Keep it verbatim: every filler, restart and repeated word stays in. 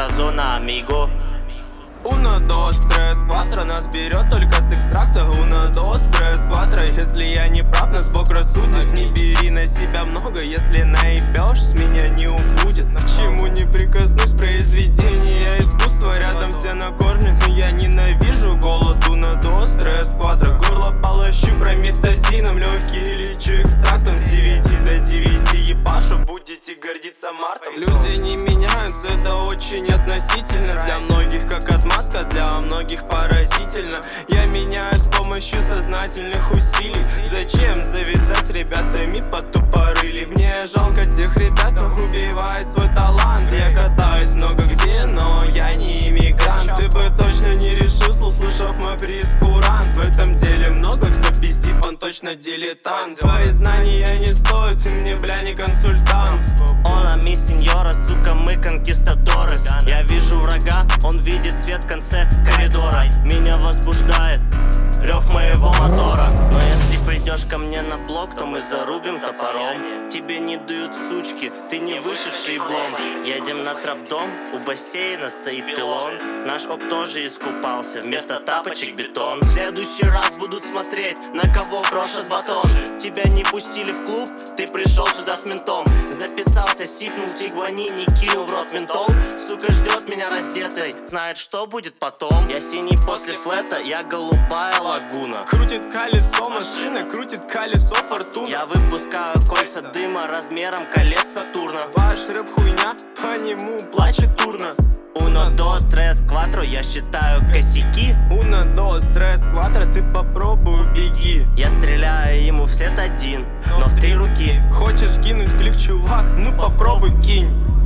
nuestra zona, amigo. Uno, dos, tres, кватро. Нас берет только с экстракта. Уно, dos, tres, кватро. Если я не прав, нас Бог рассудит. Не бери на себя много, если наебешь, с меня не убудет. К чему не прикоснусь, произведение искусства. Рядом все накормлены, я ненавижу голод. Уно, dos, tres, кватро. Горло полощу прометазином, легкие лечу экстрактом. С девяти до девяти ебашу, будете гордиться мартом. Люди не меняются, это очень относительно. Для многих как отмазка, для многих поразительно. Я меняюсь с помощью сознательных усилий. Зачем зависать с ребятами под тупорыли? Мне жалко тех ребят, кто убивает свой талант. Я катаюсь много где, но я не иммигрант. Ты бы точно не решил, услышав мой прескурант. В этом деле много кто пиздит, он точно дилетант. Твои знания не стоят, ты мне, бля, не консультант. Ола, ми сеньора, сука, мы конкистадоры. Я вижу врага, он видит свет в конце коридора. Меня возбуждает рев моего мотора. Но если придешь ко мне на блок, то мы зарубим топором. Тебе не дают сучки, ты не вышедший блом. Едем на трап-дом, у бассейна стоит пилон. Наш оп тоже искупался, вместо тапочек бетон. В следующий раз будут смотреть, на кого крошат батон. Тебя не пустили в клуб, ты пришел сюда с ментом. Записался, сипнул тигуани, не кинул в рот ментол. Сука ждет меня раздетой, знает, что будет потом. Я синий после флета, я голубая лагуна. Крутит колесо машина, крутит колесо фортуна. Я выпускаю кольца дыма размером колец Сатурна. Ваш рэп хуйня, по нему плачет урна. Uno, dos, tres, cuatro, я считаю косяки. Uno, dos, tres, кватро, ты попробуй беги. Я стреляю ему вслед один, но в три руки. Хочешь кинуть клик, чувак? Ну попробуй кинь.